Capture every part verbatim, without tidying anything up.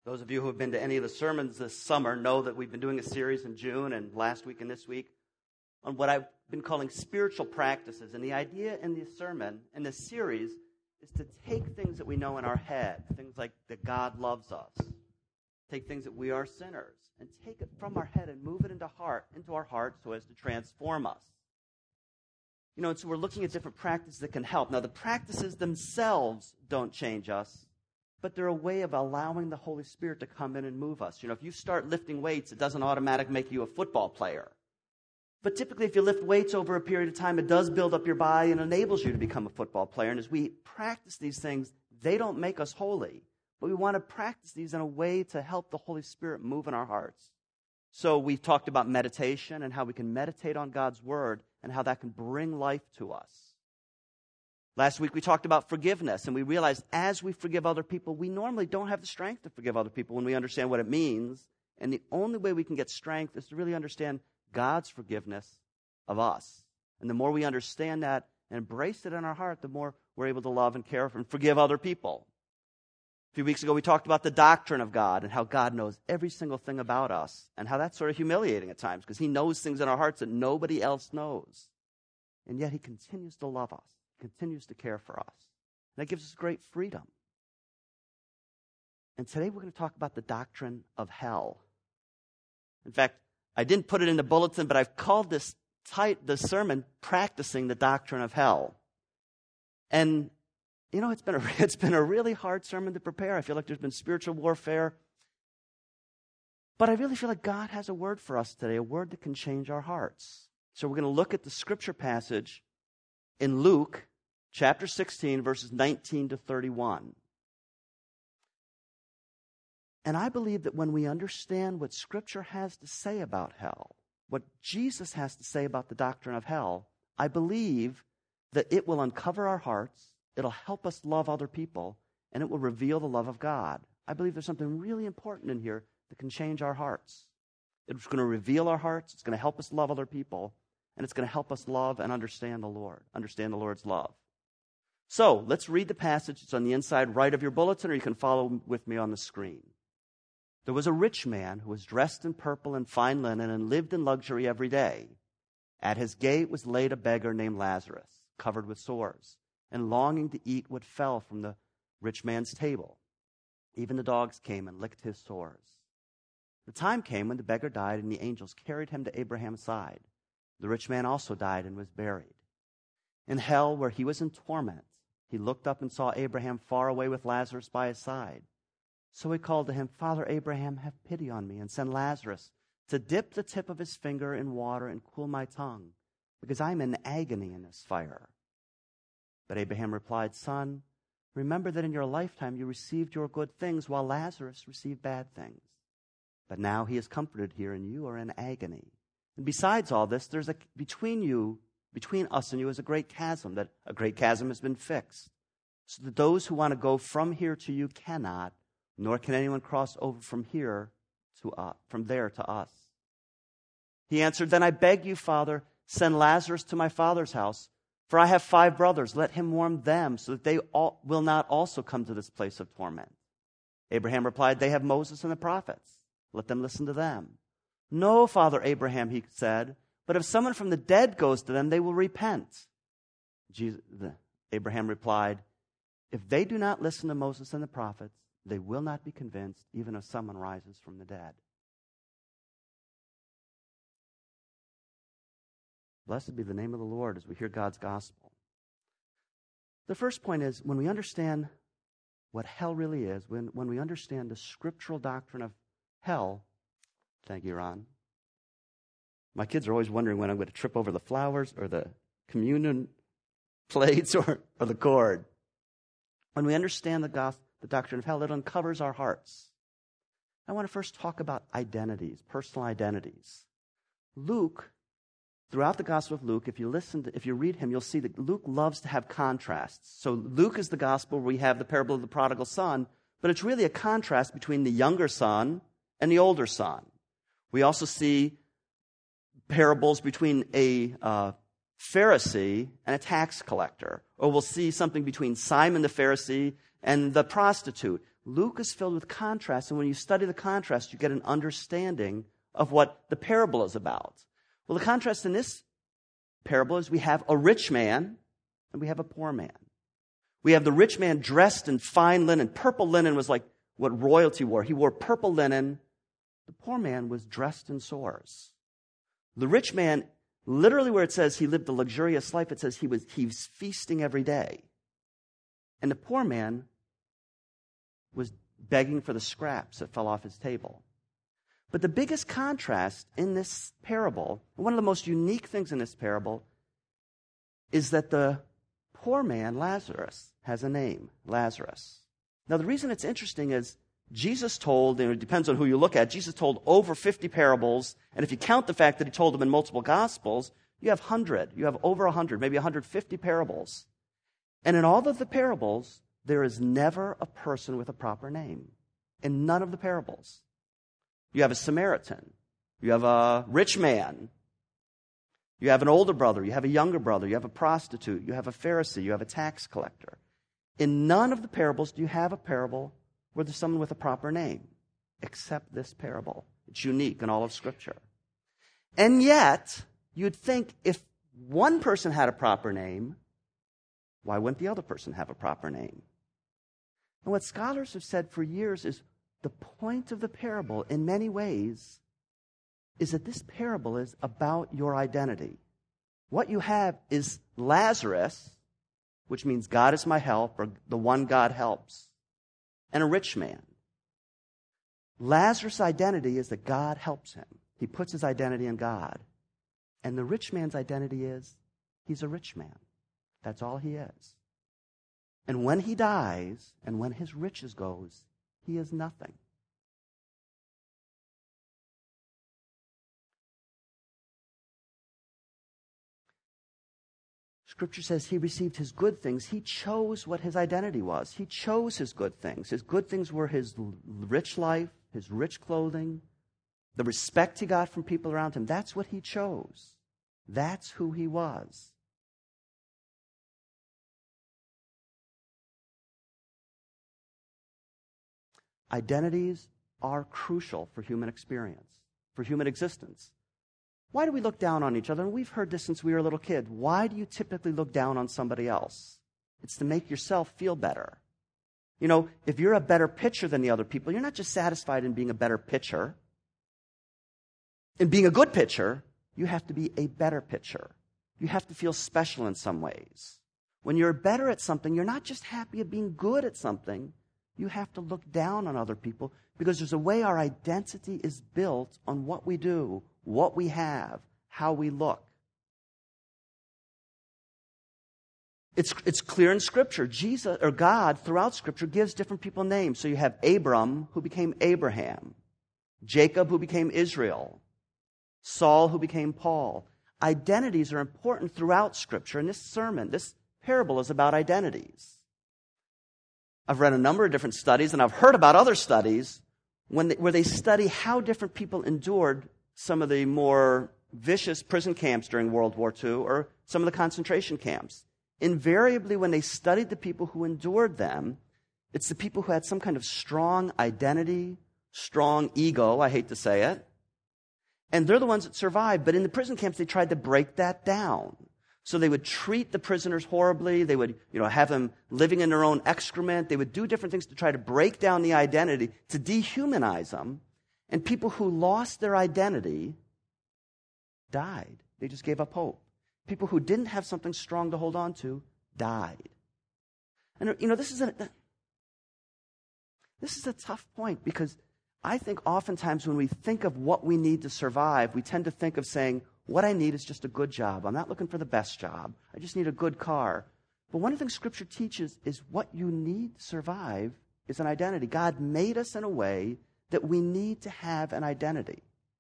Those of you who have been to any of the sermons this summer know that we've been doing a series in June and last week and this week on what I've been calling spiritual practices. And the idea in this sermon, in this series, is to take things that we know in our head, things like that God loves us, take things that we are sinners, and take it from our head and move it into heart, into our heart so as to transform us. You know, and so we're looking at different practices that can help. Now, the practices themselves don't change us, but they're a way of allowing the Holy Spirit to come in and move us. You know, if you start lifting weights, it doesn't automatically make you a football player. But typically, if you lift weights over a period of time, it does build up your body and enables you to become a football player. And as we practice these things, they don't make us holy. But we want to practice these in a way to help the Holy Spirit move in our hearts. So we've talked about meditation and how we can meditate on God's Word and how that can bring life to us. Last week we talked about forgiveness, and we realized as we forgive other people, we normally don't have the strength to forgive other people when we understand what it means. And the only way we can get strength is to really understand God's forgiveness of us. And the more we understand that and embrace it in our heart, the more we're able to love and care for and forgive other people. A few weeks ago we talked about the doctrine of God and how God knows every single thing about us and how that's sort of humiliating at times because he knows things in our hearts that nobody else knows. And yet he continues to love us. Continues to care for us. And that gives us great freedom. And today we're going to talk about the doctrine of hell. In fact, I didn't put it in the bulletin, but I've called this tight, this sermon, Practicing the Doctrine of Hell. And, you know, it's been, a, it's been a really hard sermon to prepare. I feel like there's been spiritual warfare. But I really feel like God has a word for us today, a word that can change our hearts. So we're going to look at the scripture passage in Luke chapter sixteen, verses nineteen to thirty-one. And I believe that when we understand what Scripture has to say about hell, what Jesus has to say about the doctrine of hell, I believe that it will uncover our hearts, it'll help us love other people, and it will reveal the love of God. I believe there's something really important in here that can change our hearts. It's going to reveal our hearts, it's going to help us love other people, and it's going to help us love and understand the Lord, understand the Lord's love. So, let's read the passage. It's on the inside right of your bulletin, or you can follow with me on the screen. There was a rich man who was dressed in purple and fine linen and lived in luxury every day. At his gate was laid a beggar named Lazarus, covered with sores, and longing to eat what fell from the rich man's table. Even the dogs came and licked his sores. The time came when the beggar died, and the angels carried him to Abraham's side. The rich man also died and was buried. In hell, where he was in torment, he looked up and saw Abraham far away with Lazarus by his side. So he called to him, Father Abraham, have pity on me and send Lazarus to dip the tip of his finger in water and cool my tongue, because I am in agony in this fire. But Abraham replied, Son, remember that in your lifetime you received your good things, while Lazarus received bad things. But now he is comforted here, and you are in agony. And besides all this, there's a between you, between us and you is a great chasm, that a great chasm has been fixed. So that those who want to go from here to you cannot, nor can anyone cross over from here to us, from there to us. He answered, Then I beg you, Father, send Lazarus to my father's house, for I have five brothers. Let him warn them, so that they all, will not also come to this place of torment. Abraham replied, They have Moses and the prophets. Let them listen to them. No, Father Abraham, he said, but if someone from the dead goes to them, they will repent. Jesus, the, Abraham replied, If they do not listen to Moses and the prophets, they will not be convinced, even if someone rises from the dead. Blessed be the name of the Lord as we hear God's gospel. The first point is, when we understand what hell really is, when, when we understand the scriptural doctrine of hell, thank you, Ron. My kids are always wondering when I'm going to trip over the flowers or the communion plates or, or the cord. When we understand the gospel, the doctrine of hell, it uncovers our hearts. I want to first talk about identities, personal identities. Luke, throughout the Gospel of Luke, if you listen to, if you read him, you'll see that Luke loves to have contrasts. So Luke is the gospel where we have the parable of the prodigal son, but it's really a contrast between the younger son and the older son. We also see parables between a uh, Pharisee and a tax collector. Or we'll see something between Simon the Pharisee and the prostitute. Luke is filled with contrast, and when you study the contrast, you get an understanding of what the parable is about. Well, the contrast in this parable is we have a rich man and we have a poor man. We have the rich man dressed in fine linen. Purple linen was like what royalty wore. He wore purple linen. The poor man was dressed in sores. The rich man, literally where it says he lived a luxurious life, it says he was, he was feasting every day. And the poor man was begging for the scraps that fell off his table. But the biggest contrast in this parable, one of the most unique things in this parable, is that the poor man, Lazarus, has a name, Lazarus. Now, the reason it's interesting is Jesus told, and it depends on who you look at, Jesus told over fifty parables, and if you count the fact that he told them in multiple Gospels, you have one hundred, you have over one hundred, maybe one hundred fifty parables. And in all of the parables, there is never a person with a proper name. In none of the parables. You have a Samaritan. You have a rich man. You have an older brother. You have a younger brother. You have a prostitute. You have a Pharisee. You have a tax collector. In none of the parables do you have a parable where there's someone with a proper name, except this parable. It's unique in all of Scripture. And yet, you'd think if one person had a proper name, why wouldn't the other person have a proper name? And what scholars have said for years is the point of the parable, in many ways, is that this parable is about your identity. What you have is Lazarus, which means God is my help, or the one God helps, and a rich man. Lazarus' identity is that God helps him. He puts his identity in God. And the rich man's identity is he's a rich man. That's all he is. And when he dies, and when his riches goes, he is nothing. Scripture says he received his good things. He chose what his identity was. He chose his good things. His good things were his rich life, his rich clothing, the respect he got from people around him. That's what he chose. That's who he was. Identities are crucial for human experience, for human existence. Why do we look down on each other? And we've heard this since we were a little kid. Why do you typically look down on somebody else? It's to make yourself feel better. You know, if you're a better pitcher than the other people, you're not just satisfied in being a better pitcher. In being a good pitcher, you have to be a better pitcher. You have to feel special in some ways. When you're better at something, you're not just happy at being good at something. You have to look down on other people because there's a way our identity is built on what we do, what we have, how we look. It's, it's clear in Scripture. Jesus, or God, throughout Scripture, gives different people names. So you have Abram, who became Abraham. Jacob, who became Israel. Saul, who became Paul. Identities are important throughout Scripture. And this sermon, this parable is about identities. I've read a number of different studies, and I've heard about other studies when they, where they study how different people endured some of the more vicious prison camps during World War Two or some of the concentration camps. Invariably, when they studied the people who endured them, it's the people who had some kind of strong identity, strong ego, I hate to say it, and they're the ones that survived. But in the prison camps, they tried to break that down. So they would treat the prisoners horribly. They would, you know, have them living in their own excrement. They would do different things to try to break down the identity, to dehumanize them. And people who lost their identity died. They just gave up hope. People who didn't have something strong to hold on to died. And, you know, this is a, this is a tough point because I think oftentimes when we think of what we need to survive, we tend to think of saying, what I need is just a good job. I'm not looking for the best job. I just need a good car. But one of the things Scripture teaches is what you need to survive is an identity. God made us in a way that we need to have an identity.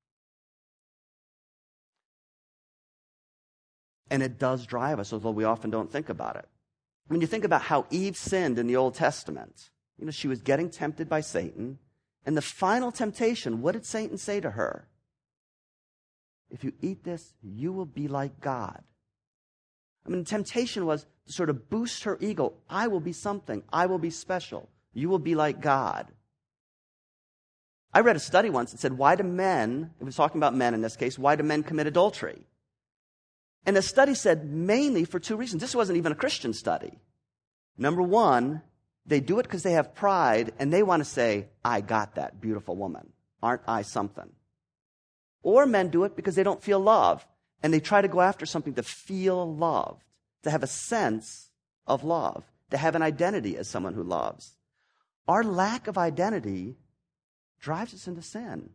And it does drive us, although we often don't think about it. When you think about how Eve sinned in the Old Testament, you know, she was getting tempted by Satan. And the final temptation, what did Satan say to her? If you eat this, you will be like God. I mean, the temptation was to sort of boost her ego. I will be something. I will be special. you will be like God. I read a study once that said, why do men, it was talking about men in this case, why do men commit adultery? And the study said mainly for two reasons. This wasn't even a Christian study. Number one, they do it because they have pride and they want to say, I got that beautiful woman. Aren't I something? Or men do it because they don't feel love and they try to go after something to feel loved, to have a sense of love, to have an identity as someone who loves. Our lack of identity drives us into sin.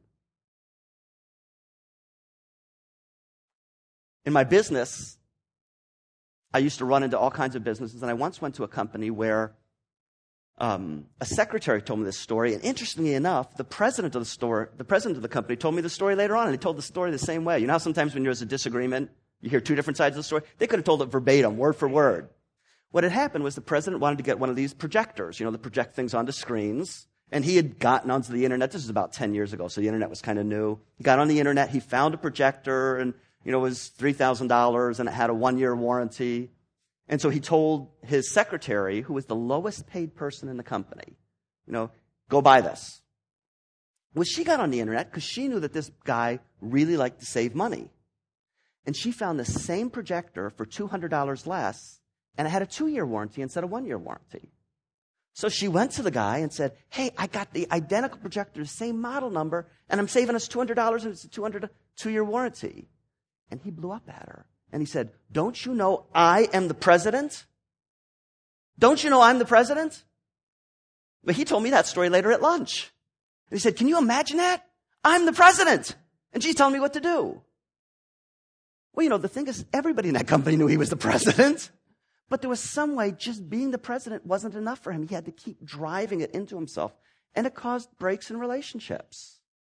In my business, I used to run into all kinds of businesses, and I once went to a company where um, a secretary told me this story, and interestingly enough, the president of the store, the president of the company told me the story later on, and he told the story the same way. You know how sometimes when there's a disagreement, you hear two different sides of the story? They could have told it verbatim, word for word. What had happened was the president wanted to get one of these projectors, you know, that project things onto screens, and he had gotten onto the internet. This was about ten years ago, so the internet was kind of new. He got on the internet, he found a projector, and you know, it was three thousand dollars, and it had a one-year warranty. And so he told his secretary, who was the lowest paid person in the company, you know, go buy this. Well, she got on the internet because she knew that this guy really liked to save money. And she found the same projector for two hundred dollars less, and it had a two-year warranty instead of one-year warranty. So she went to the guy and said, hey, I got the identical projector, the same model number, and I'm saving us two hundred dollars, and it's a two hundred dollars two-year warranty. And he blew up at her. And he said, don't you know I am the president? Don't you know I'm the president? But he told me that story later at lunch. And he said, can you imagine that? I'm the president. And she's telling me what to do. Well, you know, the thing is, everybody in that company knew he was the president. But there was some way just being the president wasn't enough for him. He had to keep driving it into himself. And it caused breaks in relationships.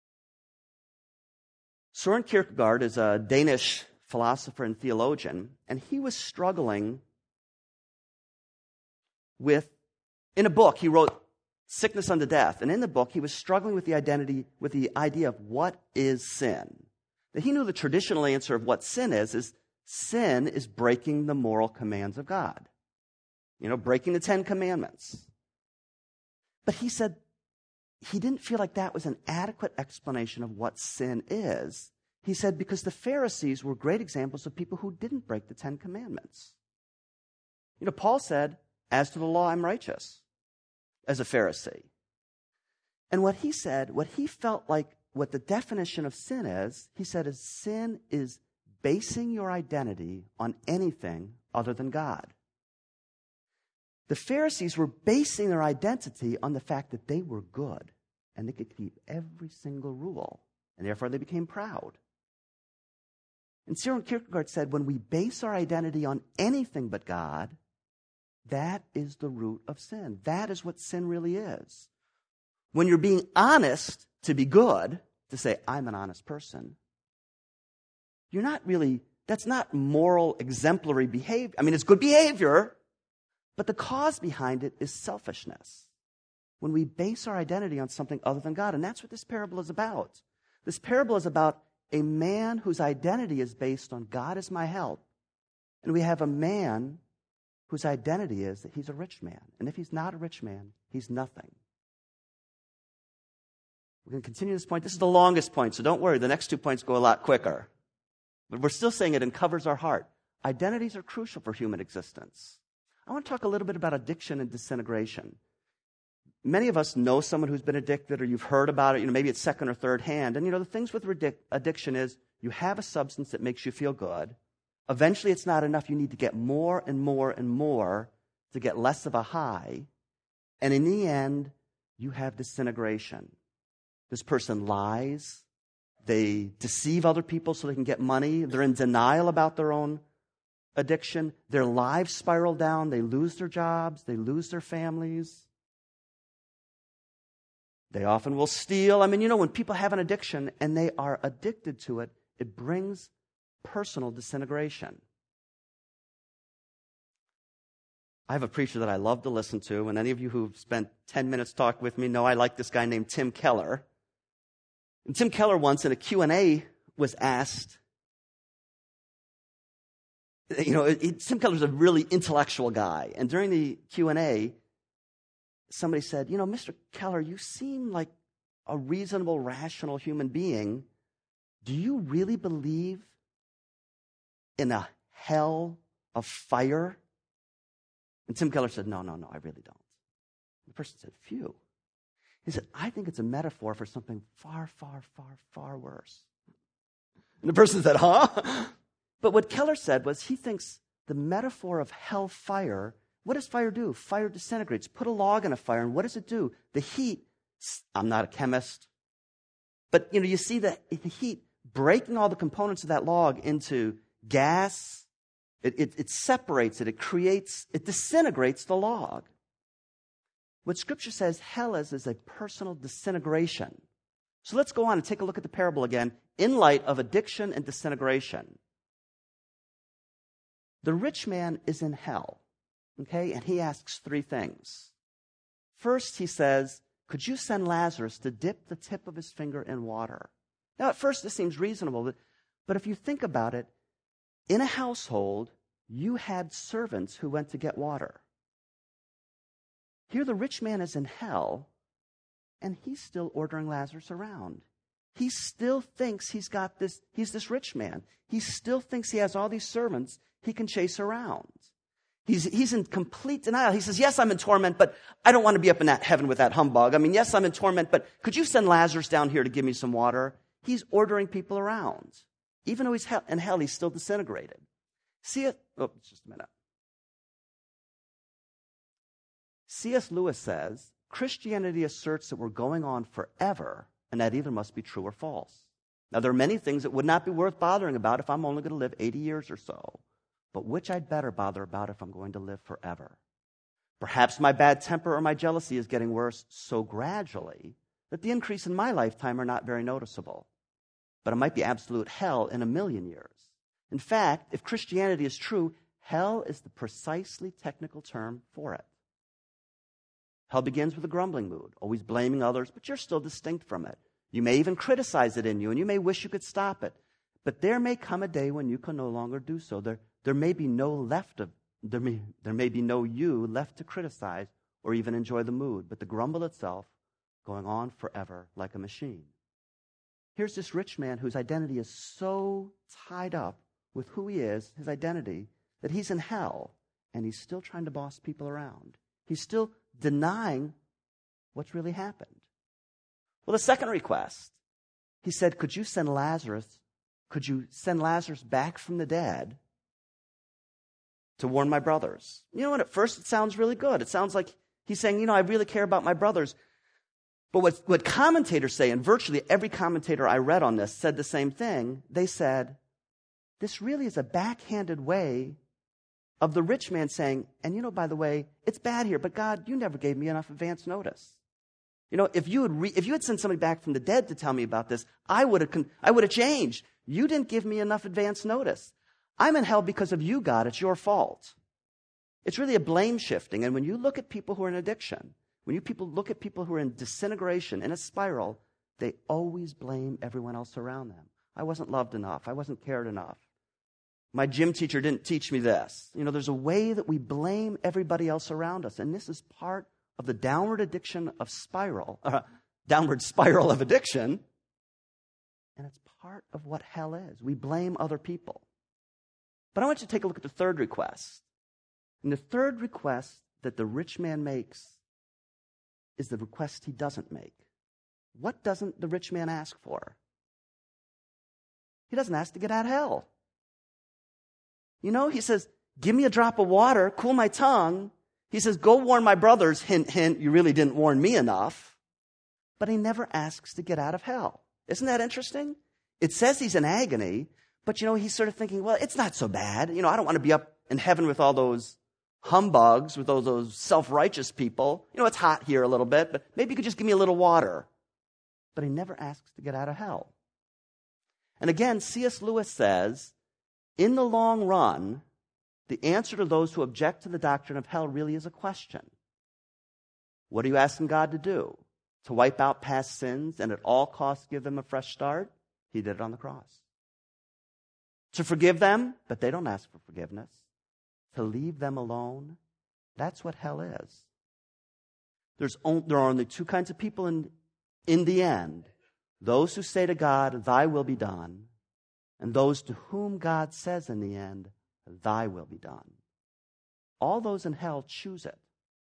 Søren Kierkegaard is a Danish philosopher and theologian, and he was struggling with, in a book, he wrote Sickness Unto Death, and in the book, he was struggling with the identity, with the idea of what is sin. Now, he knew the traditional answer of what sin is, is sin is breaking the moral commands of God. You know, breaking the Ten Commandments. But he said, he didn't feel like that was an adequate explanation of what sin is. He said because the Pharisees were great examples of people who didn't break the Ten Commandments. You know, Paul said, as to the law, I'm righteous, as a Pharisee. And what he said, what he felt like, what the definition of sin is, he said, is sin is basing your identity on anything other than God. The Pharisees were basing their identity on the fact that they were good and they could keep every single rule, and therefore they became proud. And Søren Kierkegaard said, when we base our identity on anything but God, that is the root of sin. That is what sin really is. When you're being honest to be good, to say, I'm an honest person, you're not really, that's not moral, exemplary behavior. I mean, it's good behavior, but the cause behind it is selfishness. When we base our identity on something other than God. And that's what this parable is about. This parable is about a man whose identity is based on God is my help. And we have a man whose identity is that he's a rich man. And if he's not a rich man, he's nothing. We're going to continue this point. This is the longest point, so don't worry. The next two points go a lot quicker. But we're still saying it uncovers our heart. Identities are crucial for human existence. I want to talk a little bit about addiction and disintegration. Many of us know someone who's been addicted, or you've heard about it. You know, maybe it's second or third hand. And, you know, the things with addiction is you have a substance that makes you feel good. Eventually, it's not enough. You need to get more and more and more to get less of a high. And in the end, you have disintegration. This person lies. They deceive other people so they can get money. They're in denial about their own addiction. Their lives spiral down. They lose their jobs. They lose their families. They often will steal. I mean, you know, when people have an addiction and they are addicted to it, it brings personal disintegration. I have a preacher that I love to listen to, and any of you who've spent ten minutes talking with me know I like this guy named Tim Keller. And Tim Keller once in a Q and A was asked, you know, it, Tim Keller's a really intellectual guy, and during the Q and A, somebody said, you know, Mister Keller, you seem like a reasonable, rational human being. Do you really believe in a hell of fire? And Tim Keller said, no, no, no, I really don't. The person said, phew. He said, I think it's a metaphor for something far, far, far, far worse. And the person said, huh? But what Keller said was he thinks the metaphor of hell fire, what does fire do? Fire disintegrates. Put a log in a fire, and what does it do? The heat, I'm not a chemist, but you know, you see the, the heat breaking all the components of that log into gas. It, it, it separates it. It creates, it disintegrates the log. What Scripture says hell is, is a personal disintegration. So let's go on and take a look at the parable again in light of addiction and disintegration. The rich man is in hell, okay, and he asks three things. First, he says, could you send Lazarus to dip the tip of his finger in water? Now, at first, this seems reasonable, but, but if you think about it, in a household, you had servants who went to get water. Here, the rich man is in hell, and he's still ordering Lazarus around. He still thinks he's got this, he's this rich man. He still thinks he has all these servants he can chase around. He's, he's in complete denial. He says, yes, I'm in torment, but I don't want to be up in that heaven with that humbug. I mean, yes, I'm in torment, but could you send Lazarus down here to give me some water? He's ordering people around. Even though he's in hell, he's still disintegrated. See it? Oh, just a minute. C S Lewis says, Christianity asserts that we're going on forever, and that either must be true or false. Now, there are many things that would not be worth bothering about if I'm only going to live eighty years or so, but which I'd better bother about if I'm going to live forever. Perhaps my bad temper or my jealousy is getting worse so gradually that the increase in my lifetime are not very noticeable. But it might be absolute hell in a million years. In fact, if Christianity is true, hell is the precisely technical term for it. Hell begins with a grumbling mood, always blaming others, but you're still distinct from it. You may even criticize it in you, and you may wish you could stop it. But there may come a day when you can no longer do so. There, there may be no left of, there may, there may be no you left to criticize or even enjoy the mood, but the grumble itself going on forever like a machine. Here's this rich man whose identity is so tied up with who he is, his identity, that he's in hell, and he's still trying to boss people around. He's still denying what's really happened. Well, the second request, he said, could you send Lazarus, could you send Lazarus back from the dead to warn my brothers? You know what, at first it sounds really good. It sounds like he's saying, you know, I really care about my brothers. But what, what commentators say, and virtually every commentator I read on this said the same thing, they said, this really is a backhanded way of the rich man saying, and you know, by the way, it's bad here, but God, you never gave me enough advance notice. You know, if you had re- if you had sent somebody back from the dead to tell me about this, I would have con- I would have changed. You didn't give me enough advance notice. I'm in hell because of you, God. It's your fault. It's really a blame shifting. And when you look at people who are in addiction, when you people look at people who are in disintegration, in a spiral, they always blame everyone else around them. I wasn't loved enough. I wasn't cared enough. My gym teacher didn't teach me this. You know, there's a way that we blame everybody else around us. And this is part of the downward addiction of spiral, uh, downward spiral of addiction. And it's part of what hell is. We blame other people. But I want you to take a look at the third request. And the third request that the rich man makes is the request he doesn't make. What doesn't the rich man ask for? He doesn't ask to get out of hell. You know, he says, give me a drop of water, cool my tongue. He says, go warn my brothers. Hint, hint, you really didn't warn me enough. But he never asks to get out of hell. Isn't that interesting? It says he's in agony, but you know, he's sort of thinking, well, it's not so bad. You know, I don't want to be up in heaven with all those humbugs, with those, those self-righteous people. You know, it's hot here a little bit, but maybe you could just give me a little water. But he never asks to get out of hell. And again, C S Lewis says, in the long run, the answer to those who object to the doctrine of hell really is a question. What are you asking God to do? To wipe out past sins and at all costs give them a fresh start? He did it on the cross. To forgive them, but they don't ask for forgiveness. To leave them alone, that's what hell is. There's on, there are only two kinds of people in, in the end. Those who say to God, thy will be done, and those to whom God says in the end, thy will be done. All those in hell choose it.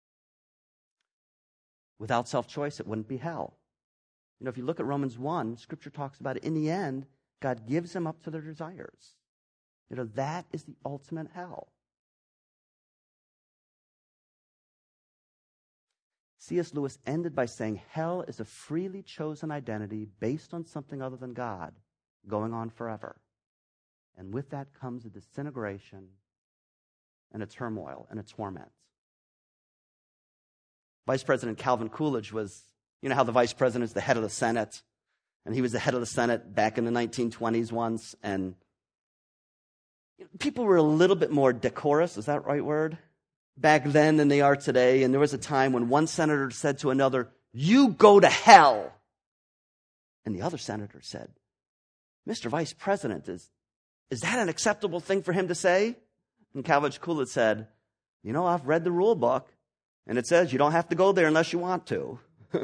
Without self-choice, it wouldn't be hell. You know, if you look at Romans one, Scripture talks about it. In the end, God gives them up to their desires. You know, that is the ultimate hell. C S Lewis ended by saying, hell is a freely chosen identity based on something other than God, going on forever. And with that comes a disintegration and a turmoil and a torment. Vice President Calvin Coolidge was, you know how the vice president is the head of the Senate, and he was the head of the Senate back in the nineteen twenties once, and people were a little bit more decorous, is that the right word? Back then than they are today, and there was a time when one senator said to another, you go to hell. And the other senator said, Mister Vice President, is, is that an acceptable thing for him to say? And Calvin Coolidge said, you know, I've read the rule book, and it says you don't have to go there unless you want to.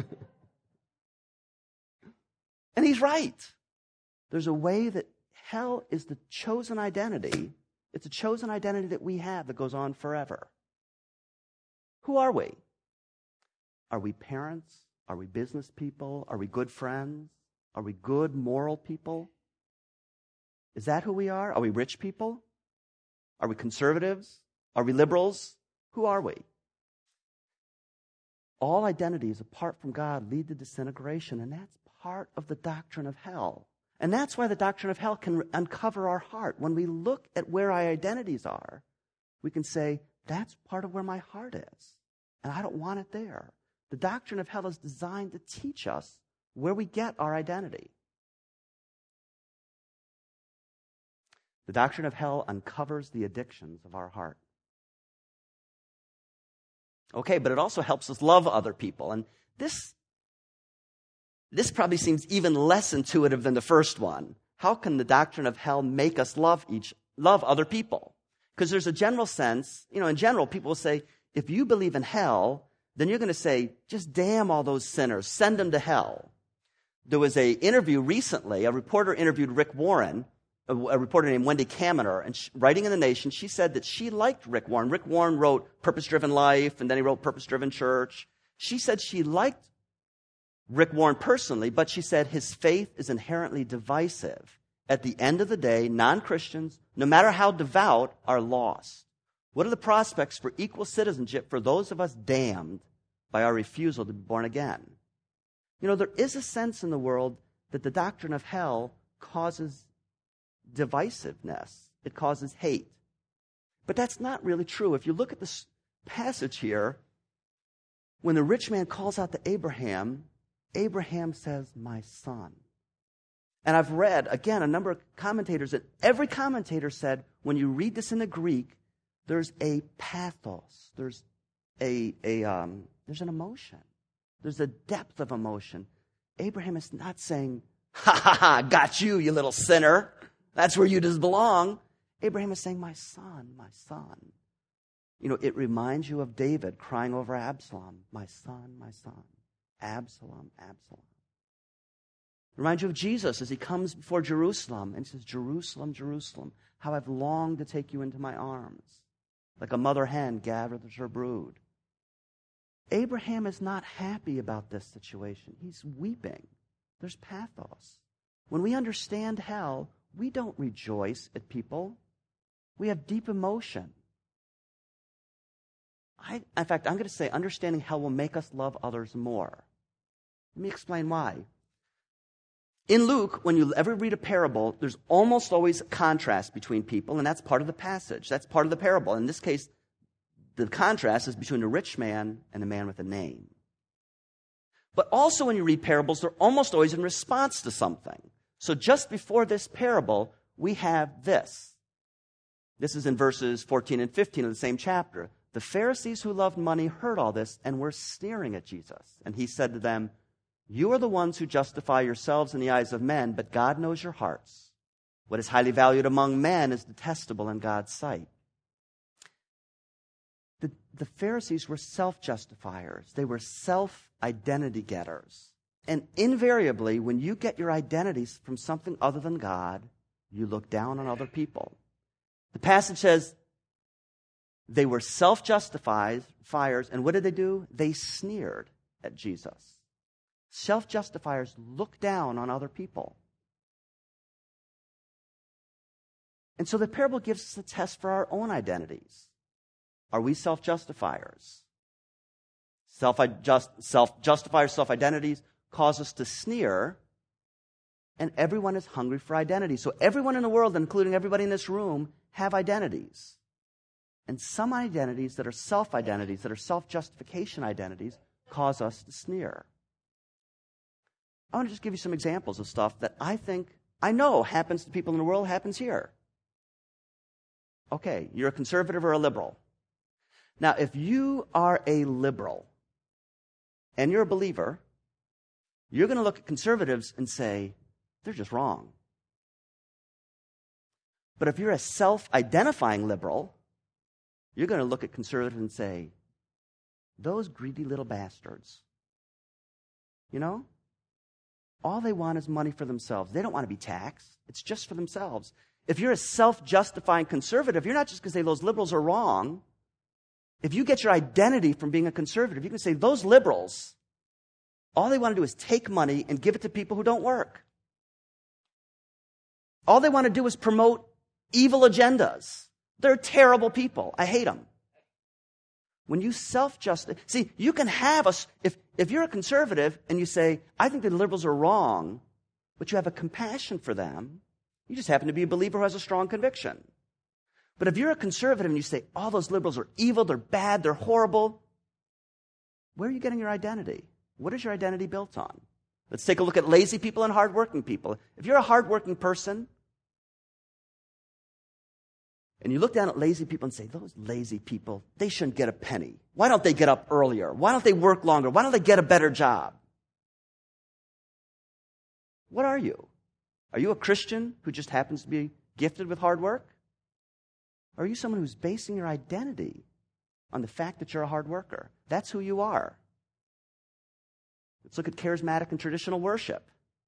And he's right. There's a way that hell is the chosen identity. It's a chosen identity that we have that goes on forever. Who are we? Are we parents? Are we business people? Are we good friends? Are we good moral people? Is that who we are? Are we rich people? Are we conservatives? Are we liberals? Who are we? All identities apart from God lead to disintegration, and that's part of the doctrine of hell. And that's why the doctrine of hell can uncover our heart. When we look at where our identities are, we can say, that's part of where my heart is, and I don't want it there. The doctrine of hell is designed to teach us where we get our identity. The doctrine of hell uncovers the addictions of our heart. Okay, but it also helps us love other people. And this, this probably seems even less intuitive than the first one. How can the doctrine of hell make us love each, love other people? Because there's a general sense, you know, in general, people will say, if you believe in hell, then you're going to say, just damn all those sinners, send them to hell. There was an interview recently, a reporter interviewed Rick Warren, a, a reporter named Wendy Kaminer, and she, writing in The Nation, she said that she liked Rick Warren. Rick Warren wrote Purpose-Driven Life, and then he wrote Purpose-Driven Church. She said she liked Rick Warren personally, but she said his faith is inherently divisive. At the end of the day, non-Christians, no matter how devout, are lost. What are the prospects for equal citizenship for those of us damned by our refusal to be born again? You know, there is a sense in the world that the doctrine of hell causes divisiveness. It causes hate. But that's not really true. If you look at this passage here, when the rich man calls out to Abraham, Abraham says, my son. And I've read, again, a number of commentators, that every commentator said, when you read this in the Greek, there's a pathos, there's a, a um, there's an emotion, there's a depth of emotion. Abraham is not saying, ha ha ha, got you, you little sinner. That's where you just belong. Abraham is saying, my son, my son. You know, it reminds you of David crying over Absalom, my son, my son. Absalom, Absalom. It reminds you of Jesus as he comes before Jerusalem and says, Jerusalem, Jerusalem, how I've longed to take you into my arms, like a mother hen gathers her brood. Abraham is not happy about this situation. He's weeping. There's pathos. When we understand hell, we don't rejoice at people. We have deep emotion. I, in fact, I'm going to say understanding hell will make us love others more. Let me explain why. In Luke, when you ever read a parable, there's almost always a contrast between people, and that's part of the passage. That's part of the parable. In this case, the contrast is between a rich man and a man with a name. But also when you read parables, they're almost always in response to something. So just before this parable, we have this. This is in verses fourteen and fifteen of the same chapter. The Pharisees who loved money heard all this and were sneering at Jesus. And he said to them, you are the ones who justify yourselves in the eyes of men, but God knows your hearts. What is highly valued among men is detestable in God's sight. The the Pharisees were self-justifiers. They were self-identity getters. And invariably, when you get your identities from something other than God, you look down on other people. The passage says they were self-justifiers, and what did they do? They sneered at Jesus. Self-justifiers look down on other people. And so the parable gives us a test for our own identities. Are we self-justifiers? Self-just, self-justifiers, self-identities cause us to sneer, and everyone is hungry for identity. So everyone in the world, including everybody in this room, have identities. And some identities that are self-identities, that are self-justification identities, cause us to sneer. I want to just give you some examples of stuff that I think, I know happens to people in the world, happens here. Okay, you're a conservative or a liberal. Now, if you are a liberal and you're a believer, you're going to look at conservatives and say, they're just wrong. But if you're a self-identifying liberal, you're going to look at conservatives and say, those greedy little bastards. You know? All they want is money for themselves. They don't want to be taxed. It's just for themselves. If you're a self-justifying conservative, you're not just going to say those liberals are wrong. If you get your identity from being a conservative, you can say those liberals, all they want to do is take money and give it to people who don't work. All they want to do is promote evil agendas. They're terrible people. I hate them. When you self-justify, see, you can have a, if, if you're a conservative and you say, I think the liberals are wrong, but you have a compassion for them, you just happen to be a believer who has a strong conviction. But if you're a conservative and you say, all those liberals are evil, they're bad, they're horrible, where are you getting your identity? What is your identity built on? Let's take a look at lazy people and hardworking people. If you're a hardworking person, and you look down at lazy people and say, those lazy people, they shouldn't get a penny. Why don't they get up earlier? Why don't they work longer? Why don't they get a better job? What are you? Are you a Christian who just happens to be gifted with hard work? Or are you someone who's basing your identity on the fact that you're a hard worker? That's who you are. Let's look at charismatic and traditional worship.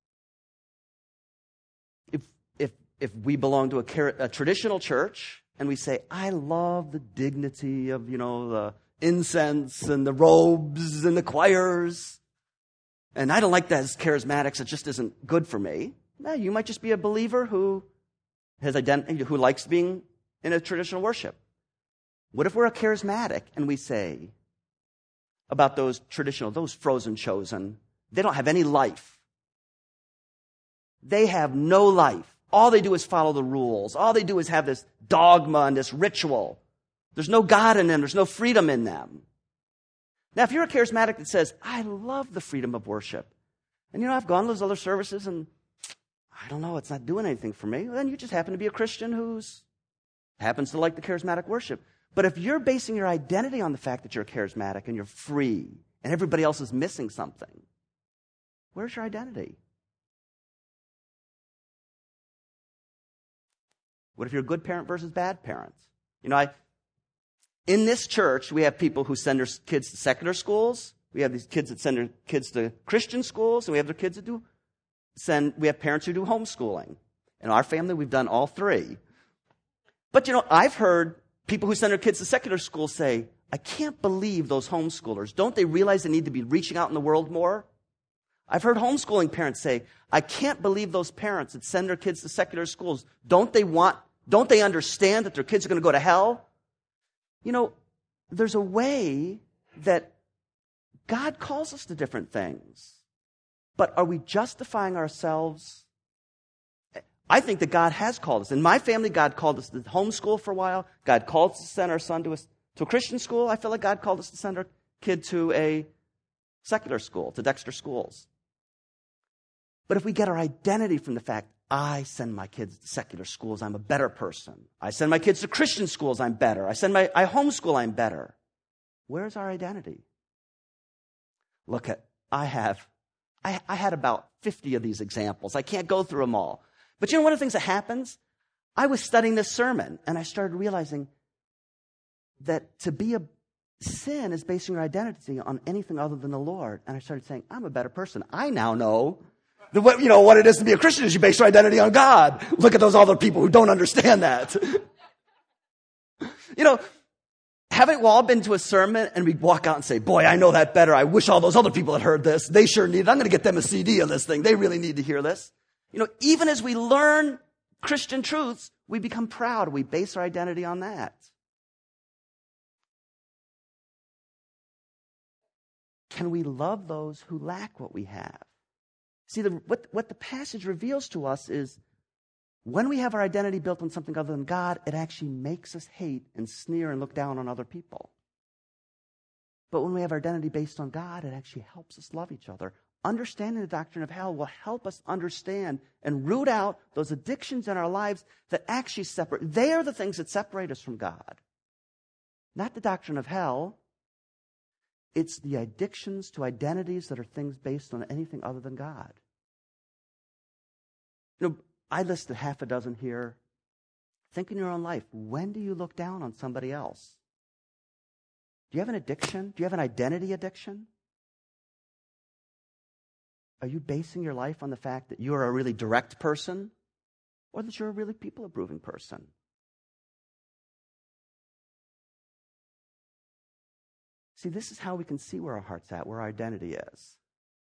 If, if, if we belong to a, a traditional church, and we say, I love the dignity of, you know, the incense and the robes and the choirs, and I don't like that as charismatics, it just isn't good for me. No, you might just be a believer who has identity, who likes being in a traditional worship. What if we're a charismatic and we say about those traditional, those frozen chosen, they don't have any life. They have no life. All they do is follow the rules. All they do is have this dogma and this ritual. There's no God in them. There's no freedom in them. Now, if you're a charismatic that says, I love the freedom of worship, and you know, I've gone to those other services and I don't know, it's not doing anything for me, well, then you just happen to be a Christian who's happens to like the charismatic worship. But if you're basing your identity on the fact that you're charismatic and you're free and everybody else is missing something, where's your identity? What if you're a good parent versus bad parent? You know, I, in this church, we have people who send their kids to secular schools. We have these kids that send their kids to Christian schools, and we have their kids that do send, we have parents who do homeschooling. In our family, we've done all three. But, you know, I've heard people who send their kids to secular schools say, I can't believe those homeschoolers. Don't they realize they need to be reaching out in the world more? I've heard homeschooling parents say, I can't believe those parents that send their kids to secular schools. Don't they want, don't they understand that their kids are going to go to hell? You know, there's a way that God calls us to different things. But are we justifying ourselves? I think that God has called us. In my family, God called us to homeschool for a while. God called us to send our son to a, to a Christian school. I feel like God called us to send our kid to a secular school, to Dexter Schools. But if we get our identity from the fact, I send my kids to secular schools, I'm a better person. I send my kids to Christian schools, I'm better. I send my, I homeschool, I'm better. Where's our identity? Look at, I have, I, I had about fifty of these examples. I can't go through them all. But you know, one of the things that happens, I was studying this sermon and I started realizing that to be a sin is basing your identity on anything other than the Lord. And I started saying, I'm a better person. I now know the way, you know, what it is to be a Christian is you base your identity on God. Look at those other people who don't understand that. You know, haven't we all been to a sermon and we walk out and say, boy, I know that better. I wish all those other people had heard this. They sure need it. I'm going to get them a C D of this thing. They really need to hear this. You know, even as we learn Christian truths, we become proud. We base our identity on that. Can we love those who lack what we have? See, the, what, what the passage reveals to us is when we have our identity built on something other than God, it actually makes us hate and sneer and look down on other people. But when we have our identity based on God, it actually helps us love each other. Understanding the doctrine of hell will help us understand and root out those addictions in our lives that actually separate. They are the things that separate us from God. Not the doctrine of hell. It's the addictions to identities that are things based on anything other than God. You know, I listed half a dozen here. Think in your own life. When do you look down on somebody else? Do you have an addiction? Do you have an identity addiction? Are you basing your life on the fact that you're a really direct person or that you're a really people-approving person? See, this is how we can see where our heart's at, where our identity is.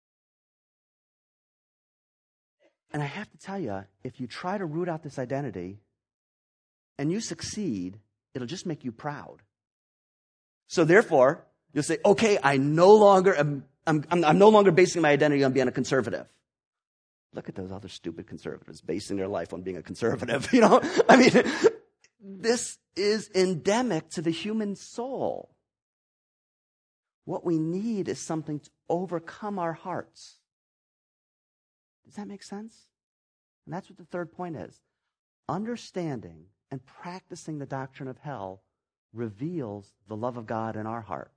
And I have to tell you, if you try to root out this identity and you succeed, it'll just make you proud. So therefore, you'll say, okay, I no longer am, I'm, I'm, I'm no longer basing my identity on being a conservative. Look at those other stupid conservatives basing their life on being a conservative. You know, I mean, this is endemic to the human soul. What we need is something to overcome our hearts. Does that make sense? And that's what the third point is. Understanding and practicing the doctrine of hell reveals the love of God in our heart.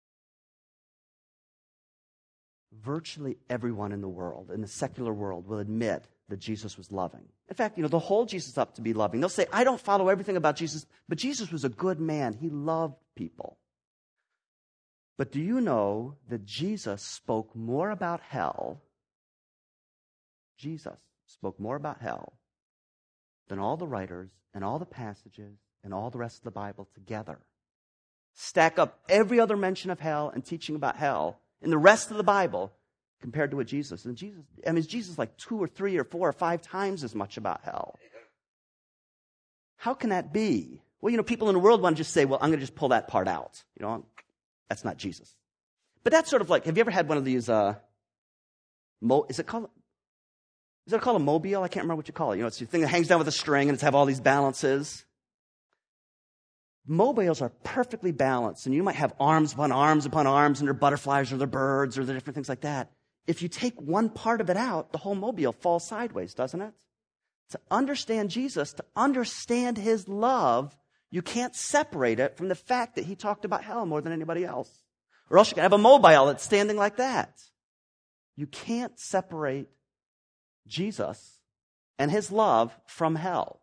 Virtually everyone in the world, in the secular world, will admit that Jesus was loving. In fact, you know, they'll hold Jesus up to be loving. They'll say, I don't follow everything about Jesus, but Jesus was a good man. He loved people. But do you know that Jesus spoke more about hell, Jesus spoke more about hell than all the writers and all the passages and all the rest of the Bible together? Stack up every other mention of hell and teaching about hell in the rest of the Bible compared to what Jesus. And Jesus, I mean, is Jesus like two or three or four or five times as much about hell? How can that be? Well, you know, people in the world want to just say, well, I'm going to just pull that part out. You know, that's not Jesus. But that's sort of like, have you ever had one of these, uh, mo- is it called, is it called a mobile? I can't remember what you call it. You know, it's your thing that hangs down with a string and it's have all these balances. Mobiles are perfectly balanced, and you might have arms upon arms upon arms, and they're butterflies or they're birds or they're different things like that. If you take one part of it out, the whole mobile falls sideways, doesn't it? To understand Jesus, to understand his love, you can't separate it from the fact that he talked about hell more than anybody else. Or else you can have a mobile that's standing like that. You can't separate Jesus and his love from hell.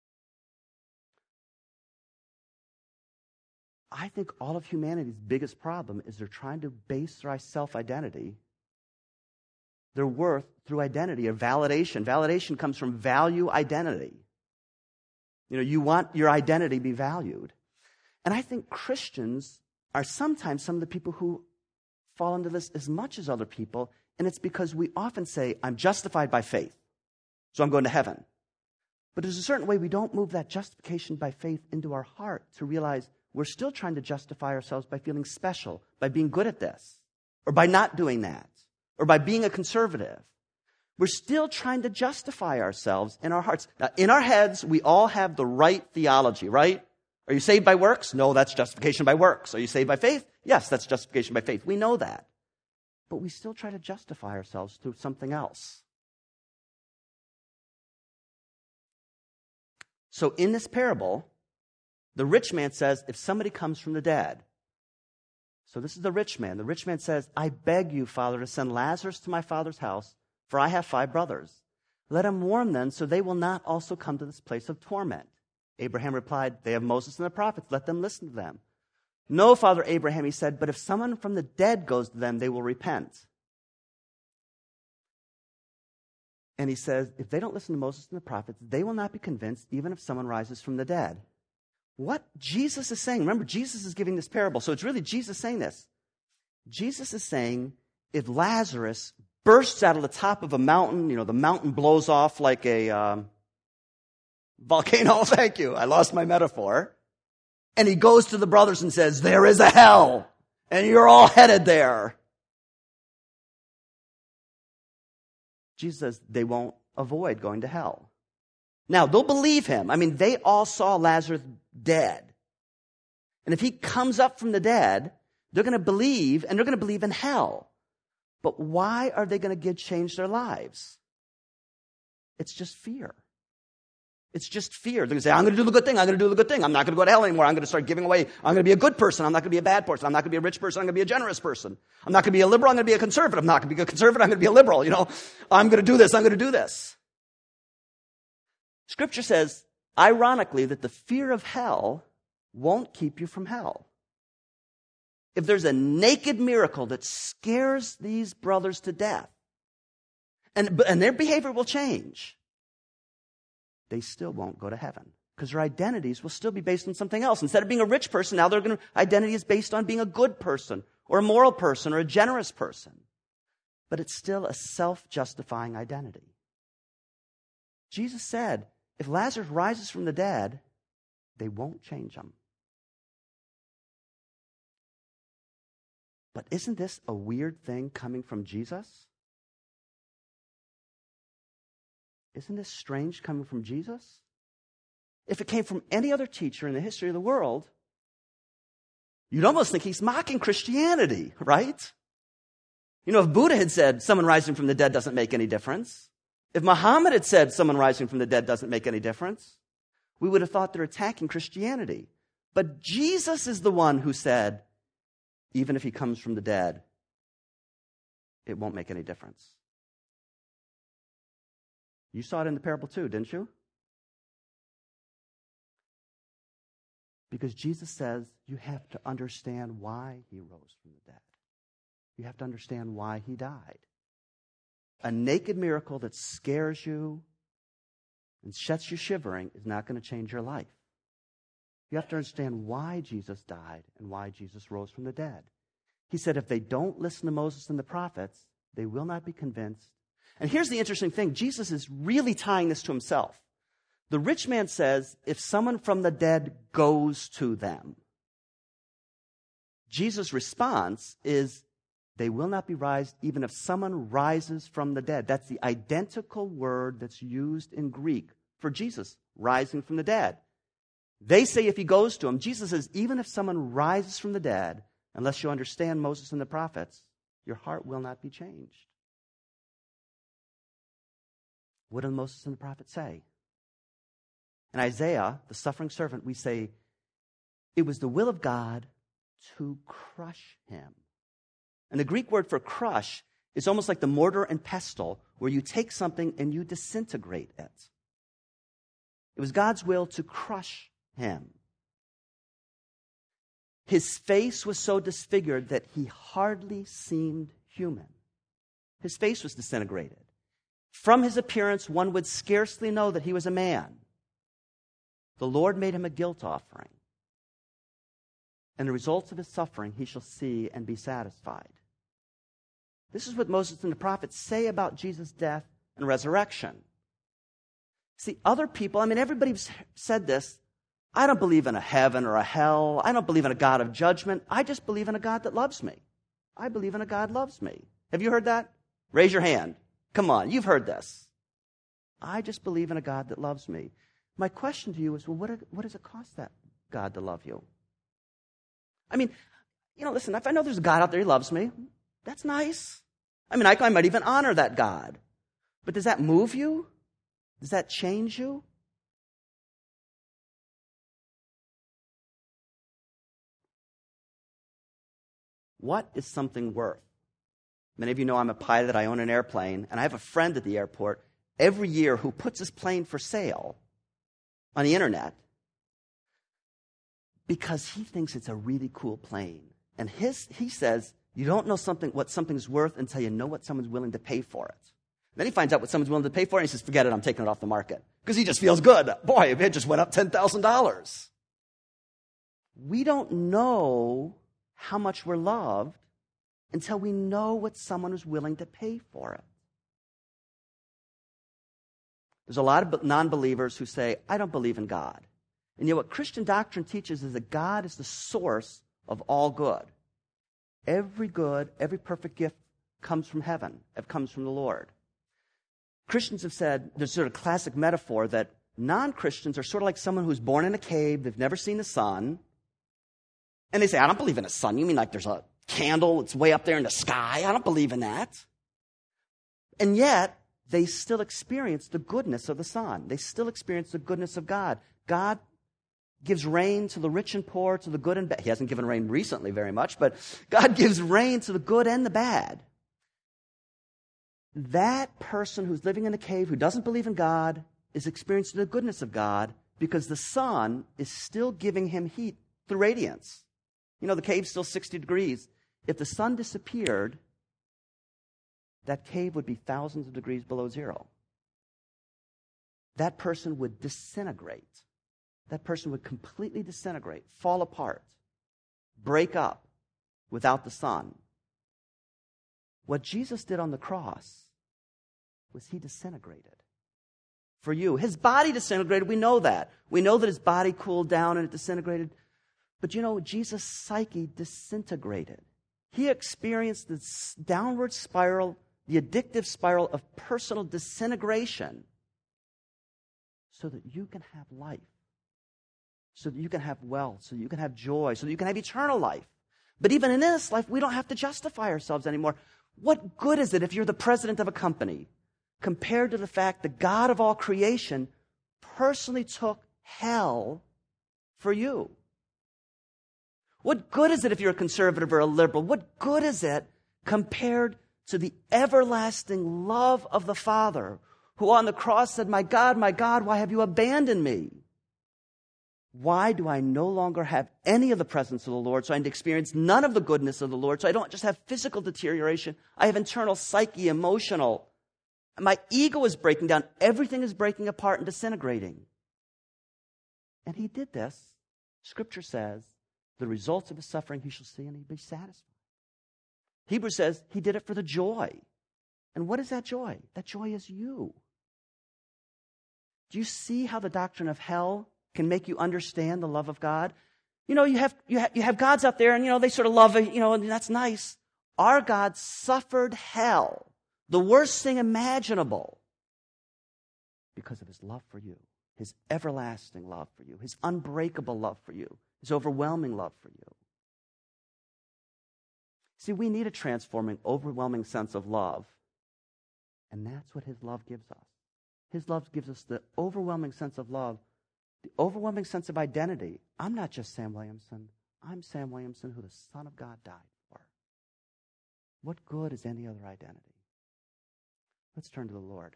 I think all of humanity's biggest problem is they're trying to base their self-identity, their worth, through identity or validation. Validation comes from value identity. You know, you want your identity to be valued. And I think Christians are sometimes some of the people who fall into this as much as other people, and it's because we often say, I'm justified by faith, so I'm going to heaven. But there's a certain way we don't move that justification by faith into our heart to realize we're still trying to justify ourselves by feeling special, by being good at this, or by not doing that, or by being a conservative. We're still trying to justify ourselves in our hearts. Now, in our heads, we all have the right theology, right? Are you saved by works? No, that's justification by works. Are you saved by faith? Yes, that's justification by faith. We know that. But we still try to justify ourselves through something else. So in this parable, the rich man says, if somebody comes from the dead. So this is the rich man. The rich man says, I beg you, Father, to send Lazarus to my father's house, for I have five brothers. Let him warn them so they will not also come to this place of torment. Abraham replied, they have Moses and the prophets. Let them listen to them. No, Father Abraham, he said, but if someone from the dead goes to them, they will repent. And he says, if they don't listen to Moses and the prophets, they will not be convinced, even if someone rises from the dead. What Jesus is saying, remember, Jesus is giving this parable, so it's really Jesus saying this. Jesus is saying, if Lazarus bursts out of the top of a mountain, you know, the mountain blows off like a um, volcano, thank you, I lost my metaphor, and he goes to the brothers and says, there is a hell, and you're all headed there. Jesus says they won't avoid going to hell. Now, they'll believe him. I mean, they all saw Lazarus dead. And if he comes up from the dead, they're going to believe, and they're going to believe in hell. But why are they going to get change their lives? It's just fear. It's just fear. They're going to say, I'm going to do the good thing. I'm going to do the good thing. I'm not going to go to hell anymore. I'm going to start giving away. I'm going to be a good person. I'm not going to be a bad person. I'm not going to be a rich person. I'm going to be a generous person. I'm not going to be a liberal. I'm going to be a conservative. I'm not going to be a conservative. I'm going to be a liberal. You know, I'm going to do this. I'm going to do this. Scripture says, ironically, that the fear of hell won't keep you from hell. If there's a naked miracle that scares these brothers to death, and, and their behavior will change, they still won't go to heaven because their identities will still be based on something else. Instead of being a rich person, now their identity is based on being a good person or a moral person or a generous person. But it's still a self-justifying identity. Jesus said, if Lazarus rises from the dead, they won't change him. But isn't this a weird thing coming from Jesus? Isn't this strange coming from Jesus? If it came from any other teacher in the history of the world, you'd almost think he's mocking Christianity, right? You know, if Buddha had said someone rising from the dead doesn't make any difference, if Muhammad had said someone rising from the dead doesn't make any difference, we would have thought they're attacking Christianity. But Jesus is the one who said, even if he comes from the dead, it won't make any difference. You saw it in the parable too, didn't you? Because Jesus says you have to understand why he rose from the dead. You have to understand why he died. A naked miracle that scares you and sets you shivering is not going to change your life. You have to understand why Jesus died and why Jesus rose from the dead. He said if they don't listen to Moses and the prophets, they will not be convinced. And here's the interesting thing. Jesus is really tying this to himself. The rich man says, if someone from the dead goes to them. Jesus' response is, they will not be raised even if someone rises from the dead. That's the identical word that's used in Greek for Jesus, rising from the dead. They say if he goes to them, Jesus says, even if someone rises from the dead, unless you understand Moses and the prophets, your heart will not be changed. What did Moses and the prophets say? In Isaiah, the suffering servant, we say, it was the will of God to crush him. And the Greek word for crush is almost like the mortar and pestle, where you take something and you disintegrate it. It was God's will to crush him. His face was so disfigured that he hardly seemed human. His face was disintegrated. From his appearance, one would scarcely know that he was a man. The Lord made him a guilt offering. And the results of his suffering he shall see and be satisfied. This is what Moses and the prophets say about Jesus' death and resurrection. See, other people, I mean, everybody's said this. I don't believe in a heaven or a hell. I don't believe in a God of judgment. I just believe in a God that loves me. I believe in a God loves me. Have you heard that? Raise your hand. Come on, you've heard this. I just believe in a God that loves me. My question to you is, well, what, what does it cost that God to love you? I mean, you know, listen, if I know there's a God out there who loves me, that's nice. I mean, I, I might even honor that God. But does that move you? Does that change you? What is something worth? Many of you know I'm a pilot. I own an airplane. And I have a friend at the airport every year who puts his plane for sale on the internet. because he thinks it's a really cool plane. And his, he says, you don't know something what something's worth until you know what someone's willing to pay for it. Then he finds out what someone's willing to pay for it, and he says, forget it, I'm taking it off the market. Because he just feels good. Boy, it just went up ten thousand dollars. We don't know how much we're loved until we know what someone is willing to pay for it. There's a lot of non-believers who say, I don't believe in God. And yet what Christian doctrine teaches is that God is the source of all good. Every good, every perfect gift comes from heaven. It comes from the Lord. Christians have said, there's sort of classic metaphor that non-Christians are sort of like someone who's born in a cave, they've never seen the sun, and they say, I don't believe in a sun. You mean like there's a candle, it's way up there in the sky? I don't believe in that. And yet, they still experience the goodness of the sun. They still experience the goodness of God. God gives rain to the rich and poor, to the good and bad. He hasn't given rain recently very much, but God gives rain to the good and the bad. That person who's living in a cave, who doesn't believe in God, is experiencing the goodness of God because the sun is still giving him heat through radiance. You know, the cave's still sixty degrees. If the sun disappeared, that cave would be thousands of degrees below zero. That person would disintegrate. That person would completely disintegrate, fall apart, break up without the sun. What Jesus did on the cross was he disintegrated for you. His body disintegrated. We know that. We know that his body cooled down and it disintegrated. But you know, Jesus' psyche disintegrated. He experienced this downward spiral, the addictive spiral of personal disintegration so that you can have life, so that you can have wealth, so that you can have joy, so that you can have eternal life. But even in this life, we don't have to justify ourselves anymore. What good is it if you're the president of a company compared to the fact that God of all creation personally took hell for you? What good is it if you're a conservative or a liberal? What good is it compared to the everlasting love of the Father who on the cross said, my God, my God, why have you abandoned me? Why do I no longer have any of the presence of the Lord, so I experience none of the goodness of the Lord, so I don't just have physical deterioration, I have internal psyche, emotional. My ego is breaking down. Everything is breaking apart and disintegrating. And he did this. Scripture says, the results of his suffering he shall see and he'll be satisfied. Hebrews says he did it for the joy. And what is that joy? That joy is you. Do you see how the doctrine of hell can make you understand the love of God? You know, you have, you have, you have gods out there and, you know, they sort of love it, you know, and that's nice. Our God suffered hell, the worst thing imaginable, because of his love for you, his everlasting love for you, his unbreakable love for you, his overwhelming love for you. See, we need a transforming, overwhelming sense of love, and that's what his love gives us. His love gives us the overwhelming sense of love, the overwhelming sense of identity. I'm not just Sam Williamson. I'm Sam Williamson, who the Son of God died for. What good is any other identity? Let's turn to the Lord.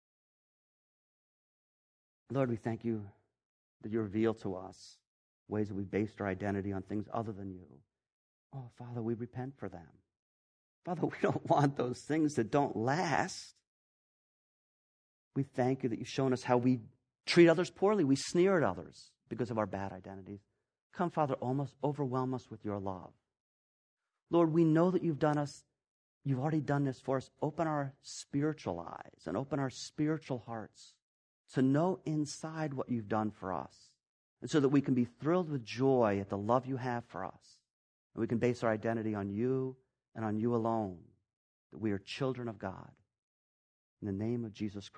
Lord, we thank you that you reveal to us ways that we based our identity on things other than you. Oh, Father, we repent for them. Father, we don't want those things that don't last. We thank you that you've shown us how we treat others poorly. We sneer at others because of our bad identities. Come, Father, almost overwhelm us with your love. Lord, we know that you've done us, you've already done this for us. Open our spiritual eyes and open our spiritual hearts to know inside what you've done for us, and so that we can be thrilled with joy at the love you have for us. And we can base our identity on you and on you alone, that we are children of God. In the name of Jesus Christ.